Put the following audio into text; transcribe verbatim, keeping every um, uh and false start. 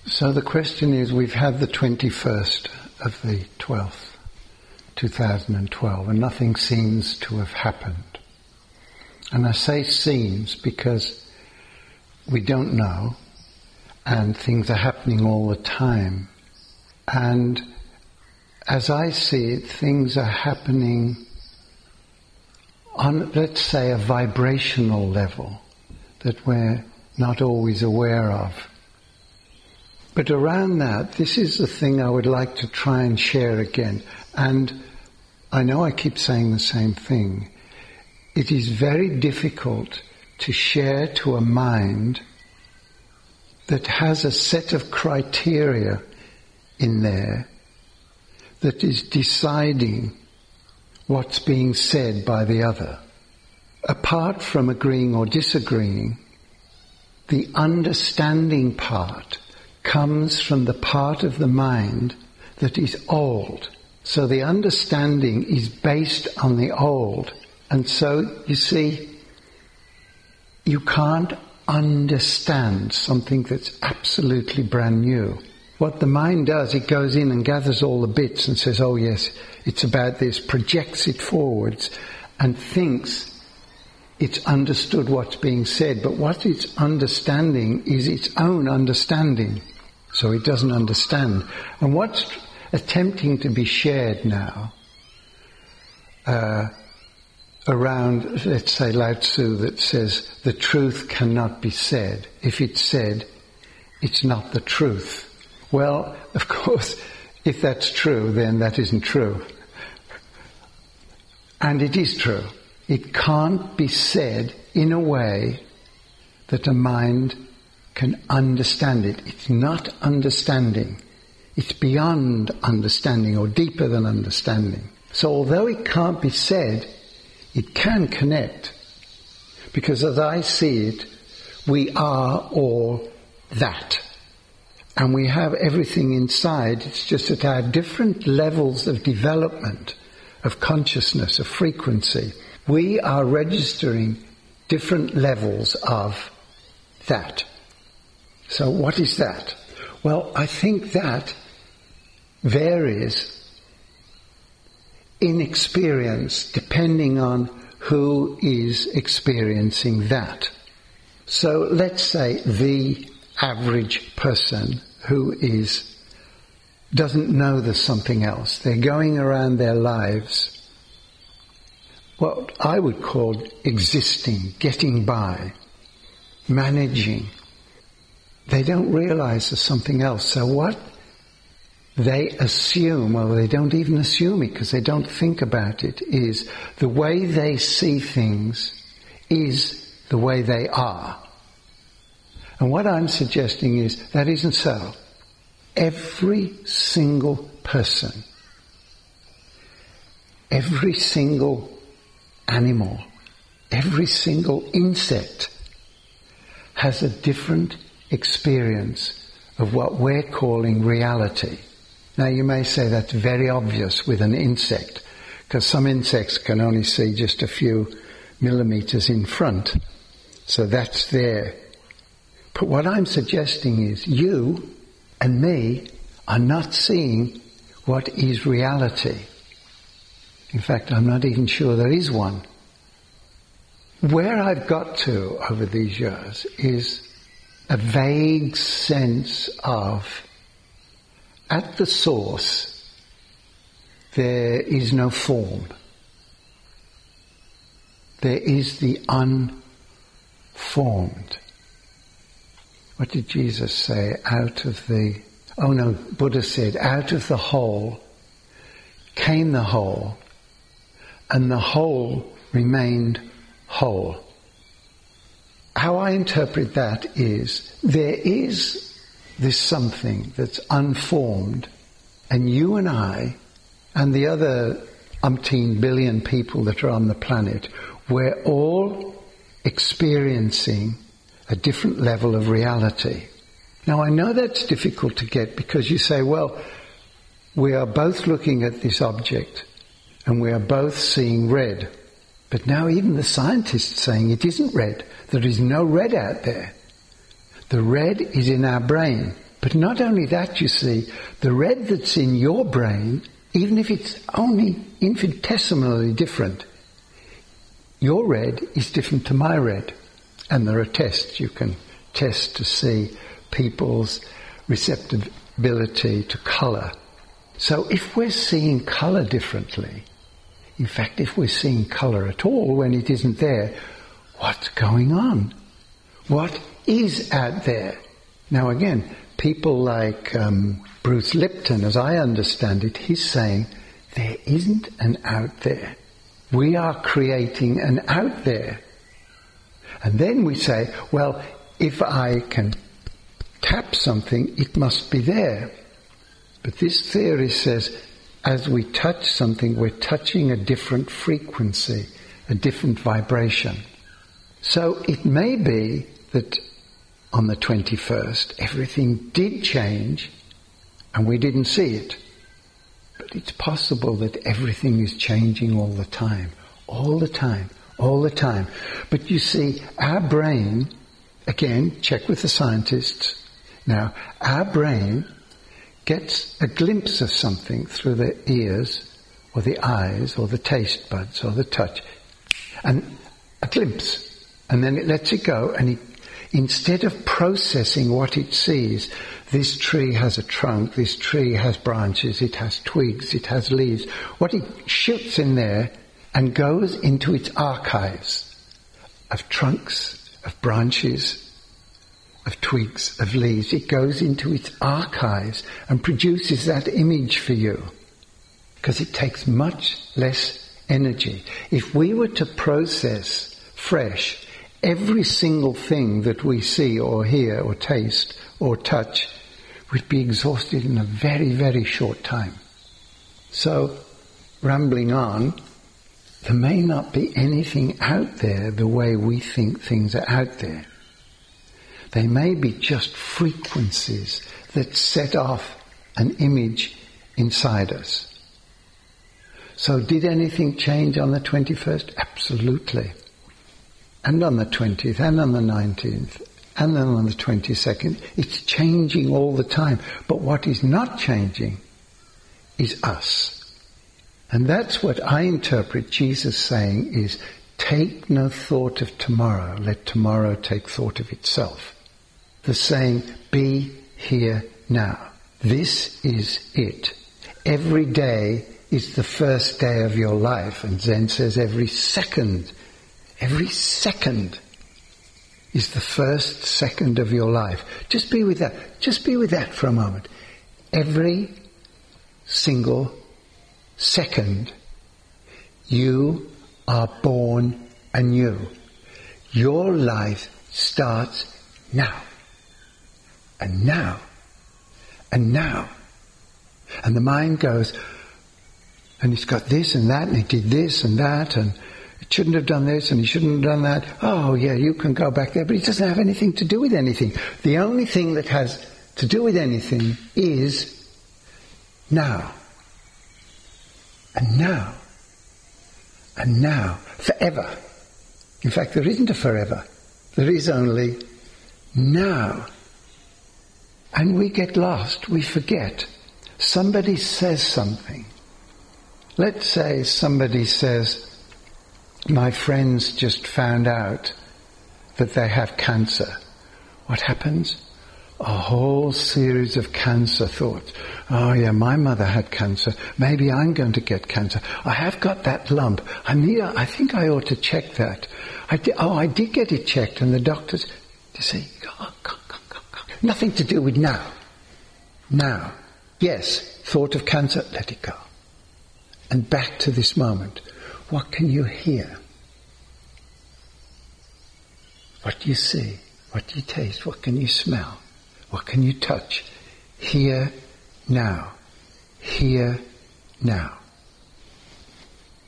So the question is, we've had the twenty-first of the twelfth, two thousand twelve, and nothing seems to have happened. And I say seems because we don't know, and things are happening all the time. And as I see it, things are happening on, let's say, a vibrational level that we're not always aware of. But around that, this is the thing I would like to try and share again. And I know I keep saying the same thing. It is very difficult to share to a mind that has a set of criteria in there that is deciding what's being said by the other. Apart from agreeing or disagreeing, the understanding part comes from the part of the mind that is old. So the understanding is based on the old. And so, you see, you can't understand something that's absolutely brand new. What the mind does, it goes in and gathers all the bits and says, oh yes, it's about this, projects it forwards and thinks it's understood what's being said. But what it's understanding is its own understanding. So it doesn't understand. And what's attempting to be shared now uh, around, let's say, Lao Tzu, that says the truth cannot be said. If it's said, it's not the truth. Well, of course, if that's true, then that isn't true. And it is true. It can't be said in a way that a mind can understand it. It's not understanding. It's beyond understanding, or deeper than understanding. So although it can't be said, it can connect. Because as I see it, we are all that. And we have everything inside. It's just at our different levels of development, of consciousness, of frequency, we are registering different levels of that. So what is that? Well, I think that varies in experience depending on who is experiencing that. So let's say the average person who is doesn't know there's something else. They're going around their lives what I would call existing, getting by, managing. They don't realize there's something else. So what they assume, well, they don't even assume it because they don't think about it, is the way they see things is the way they are. And what I'm suggesting is that isn't so. Every single person, every single animal, every single insect has a different experience of what we're calling reality. Now you may say that's very obvious with an insect, because some insects can only see just a few millimeters in front. So that's there. But what I'm suggesting is you and me are not seeing what is reality. In fact, I'm not even sure there is one. Where I've got to over these years is a vague sense of, at the source, there is no form. There is the unformed. What did Jesus say? Out of the, oh no, Buddha said, out of the whole came the whole, and the whole remained whole. How I interpret that is, there is this something that's unformed, and you and I, and the other umpteen billion people that are on the planet, we're all experiencing a different level of reality. Now I know that's difficult to get because you say, well, we are both looking at this object and we are both seeing red. But now even the scientists are saying it isn't red. There is no red out there. The red is in our brain. But not only that, you see, the red that's in your brain, even if it's only infinitesimally different, your red is different to my red. And there are tests you can test to see people's receptibility to colour. So if we're seeing colour differently, in fact, if we're seeing colour at all when it isn't there, what's going on? What is out there? Now again, people like um, Bruce Lipton, as I understand it, he's saying there isn't an out there. We are creating an out there. And then we say, well, if I can tap something, it must be there. But this theory says, as we touch something, we're touching a different frequency, a different vibration. So it may be that on the twenty-first, everything did change and we didn't see it. But it's possible that everything is changing all the time, all the time, all the time. But you see, our brain, again, check with the scientists. Now, our brain gets a glimpse of something through the ears or the eyes or the taste buds or the touch, and a glimpse. And then it lets it go, and it, instead of processing what it sees, this tree has a trunk, this tree has branches, it has twigs, it has leaves, what it shoots in there and goes into its archives of trunks, of branches, of twigs, of leaves. It goes into its archives and produces that image for you, because it takes much less energy. If we were to process fresh every single thing that we see or hear or taste or touch, we'd be exhausted in a very, very short time. So, rambling on, there may not be anything out there the way we think things are out there. They may be just frequencies that set off an image inside us. So did anything change on the twenty-first? Absolutely. And on the twentieth, and on the nineteenth, and then on the twenty-second. It's changing all the time. But what is not changing is us. And that's what I interpret Jesus saying is, take no thought of tomorrow, let tomorrow take thought of itself. The saying, be here now. This is it. Every day is the first day of your life. And Zen says every second, every second is the first second of your life. Just be with that. Just be with that for a moment. Every single second, you are born anew. Your life starts now. And now. And now. And the mind goes, and it's got this and that, and it did this and that, and it shouldn't have done this, and he shouldn't have done that. Oh, yeah, you can go back there, but it doesn't have anything to do with anything. The only thing that has to do with anything is now. And now. And now. Forever. In fact, there isn't a forever. There is only now. And we get lost. We forget. Somebody says something. Let's say somebody says, my friends just found out that they have cancer. What happens? A whole series of cancer thoughts. Oh yeah, my mother had cancer. Maybe I'm going to get cancer. I have got that lump. I need. I think I ought to check that. I did, oh, I did get it checked, and the doctors, you see, oh, come, come, come, come. Nothing to do with now. Now, yes, thought of cancer, let it go. And back to this moment. What can you hear? What do you see? What do you taste? What can you smell? What can you touch? Here, now. Here, now.